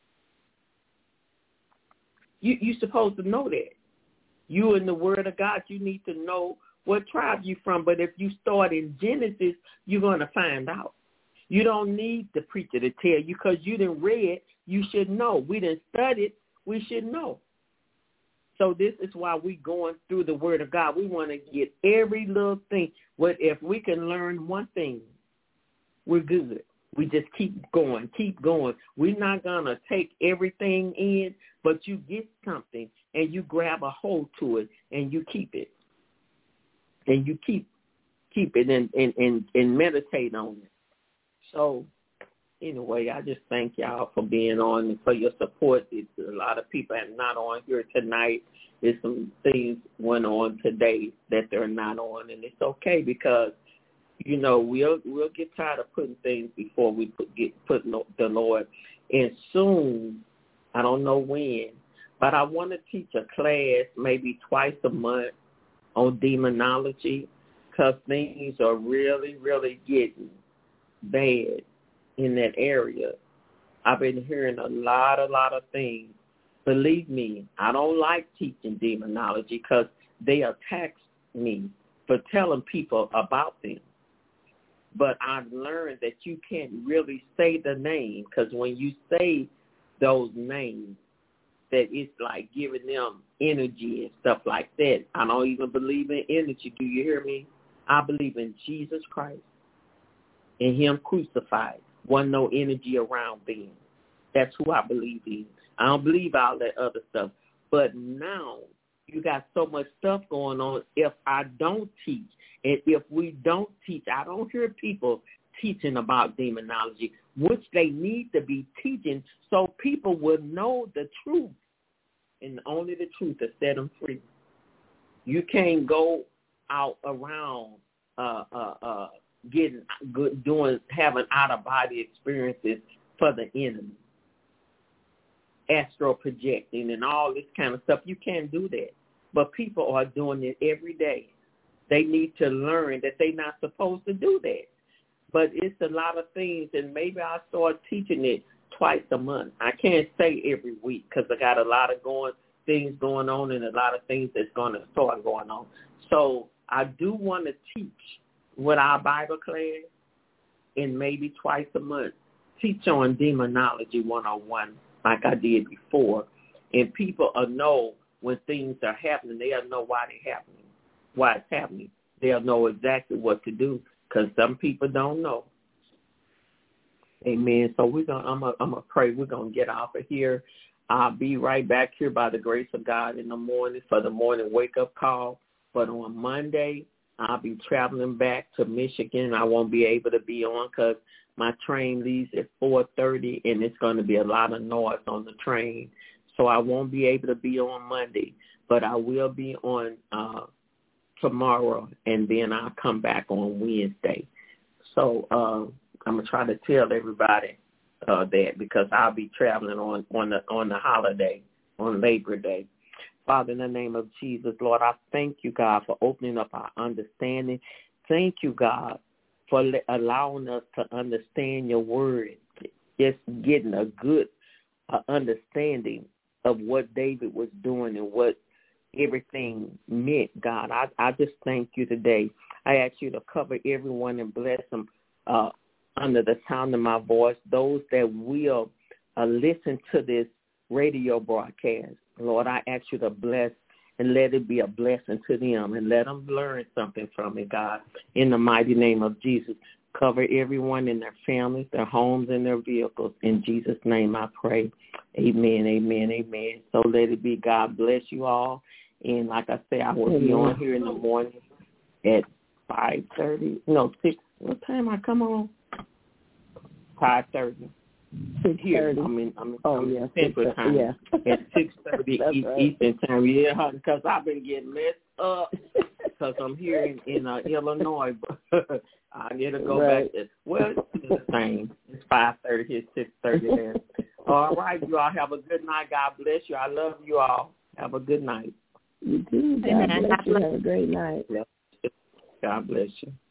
Speaker 3: You you supposed to know that. You in the Word of God, you need to know what tribe you from. But if you start in Genesis, you're going to find out. You don't need the preacher to tell you, because you didn't read, you should know. We didn't study, we should know. So this is why we going through the Word of God. We want to get every little thing. What if we can learn one thing, we're good. We just keep going, keep going. We're not going to take everything in, but you get something and you grab a hold to it and you keep it. And you keep keep it and, and, and, and meditate on it. So, anyway, I just thank y'all for being on and for your support. It's, a lot of people are not on here tonight. There's some things went on today that they're not on, and it's okay because, you know, we'll we'll get tired of putting things before we put get put the Lord. And soon, I don't know when, but I want to teach a class maybe twice a month on demonology, because things are really, really getting bad in that area. I've been hearing a lot, a lot of things. Believe me, I don't like teaching demonology because they attack me. for telling people about them. But I've learned that you can't really say the name, because when you say those names, that it's like giving them energy and stuff like that. I don't even believe in energy. Do you hear me? I believe in Jesus Christ and him crucified. Wasn't no energy around them. That's who I believe in. I don't believe all that other stuff. But now you got so much stuff going on. If I don't teach, and if we don't teach, I don't hear people teaching about demonology, which they need to be teaching so people will know the truth. And only the truth will set them free. You can't go out around uh, uh, uh, getting good, doing, having out-of-body experiences for the enemy, astral projecting and all this kind of stuff. You can't do that. But people are doing it every day. They need to learn that they're not supposed to do that. But it's a lot of things, and maybe I'll start teaching it twice a month. I can't say every week because I got a lot of going things going on and a lot of things that's going to start going on. So I do want to teach with our Bible class, and maybe twice a month, teach on Demonology one oh one like I did before. And people will know when things are happening. They'll know why they're happening, why it's happening. They'll know exactly what to do, because some people don't know. Amen. So we're gonna, I'm gonna, I'm gonna pray. We're gonna get off of here. I'll be right back here by the grace of God in the morning for the morning wake up call. But on Monday, I'll be traveling back to Michigan. I won't be able to be on because my train leaves at four thirty, and it's going to be a lot of noise on the train. So I won't be able to be on Monday, but I will be on uh, tomorrow, and then I'll come back on Wednesday. So uh, I'm going to try to tell everybody uh, that, because I'll be traveling on, on, the, on the holiday, on Labor Day. Father, in the name of Jesus, Lord, I thank you, God, for opening up our understanding. Thank you, God, for allowing us to understand your word, just getting a good uh, understanding of what David was doing and what everything meant, God. I, I just thank you today. I ask you to cover everyone and bless them uh, under the sound of my voice, those that will uh, listen to this radio broadcast. Lord, I ask you to bless and let it be a blessing to them, and let them learn something from it, God. In the mighty name of Jesus, cover everyone in their families, their homes, and their vehicles. In Jesus' name I pray. Amen, amen, amen. So let it be. God bless you all. And like I say, I will be on here in the morning at five thirty. No, six. What time I come on? five thirty. Here, I mean, I mean,
Speaker 5: oh, yeah,
Speaker 3: Central time,
Speaker 5: yeah.
Speaker 3: at six thirty East, right. Eastern time. Yeah, because I've been getting messed up because I'm here in, in uh, Illinois, but I need to go
Speaker 5: right.
Speaker 3: back. To, well, it's the same. It's five thirty here, six thirty there. All right, you all have a good night. God bless you. I love you all. Have a good night.
Speaker 5: You too. God bless you. Have a great night.
Speaker 3: God bless you.